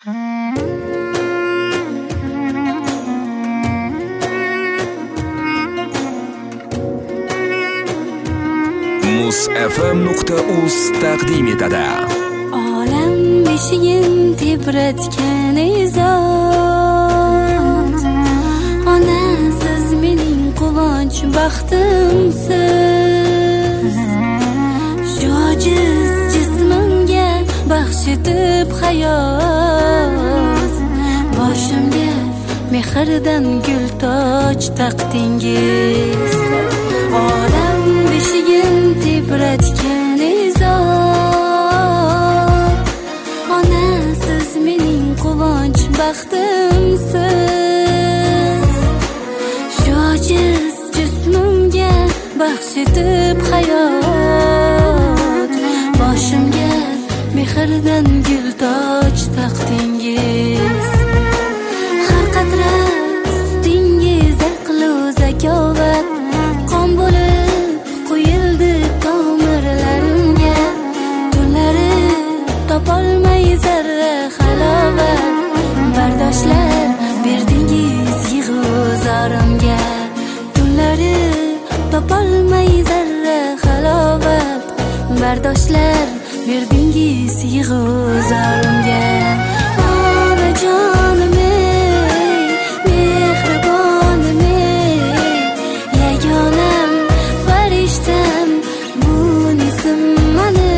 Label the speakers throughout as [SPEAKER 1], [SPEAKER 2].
[SPEAKER 1] Muz.fm.uz taqdim etadi.
[SPEAKER 2] Olam beshigin tebratgan izot, onasiz mening quvonch baxtimsiz. Jojiz jismimga baxsh etib hayot, boshimga mehrdan gul toj taqdingiz. Olam beshigin tebratgan izot, onasiz mening quvonch baxtimsiz. Jojiz jismimga baxsh etib hayot, boshimga mehrdan gul toj taqdingiz. Har qatra sutingiz aqlu zakovat, qon bo'lib qo'yildi tomirlarimga. Tunlari topolmay zarra halovat, bardoshlar berdingiz yig'u-zorimga. Tunlari topolmay zarra halovat, bardoshlar berdingiz yig'u-zorimga. Onajonim ey, mehribonim ey, yagonam farishtam munisim mani.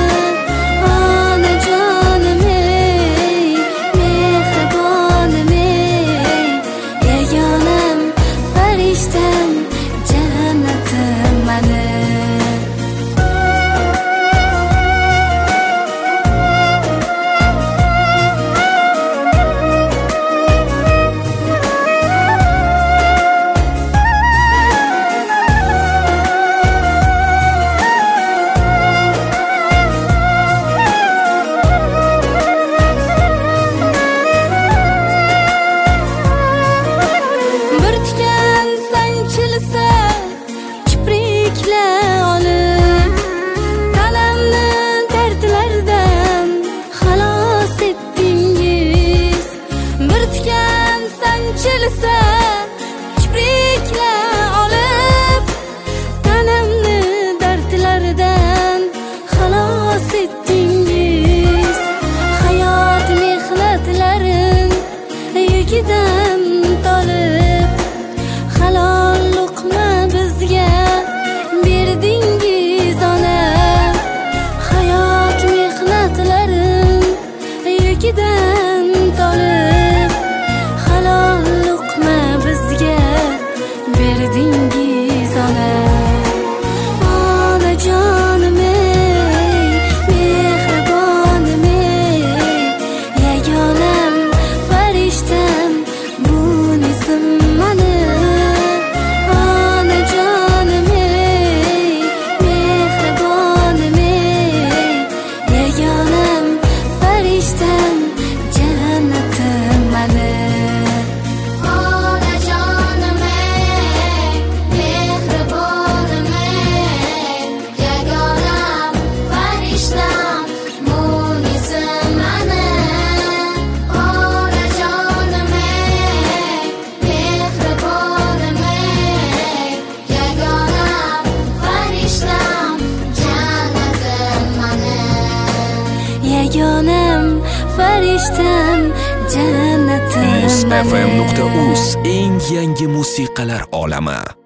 [SPEAKER 2] Onajonim ey, mehribonim ey, yagonam farishtam jannatim mani. Yagonam farishtam jannatim.
[SPEAKER 1] Muz.fm.uz eng yangi musiqalar olami.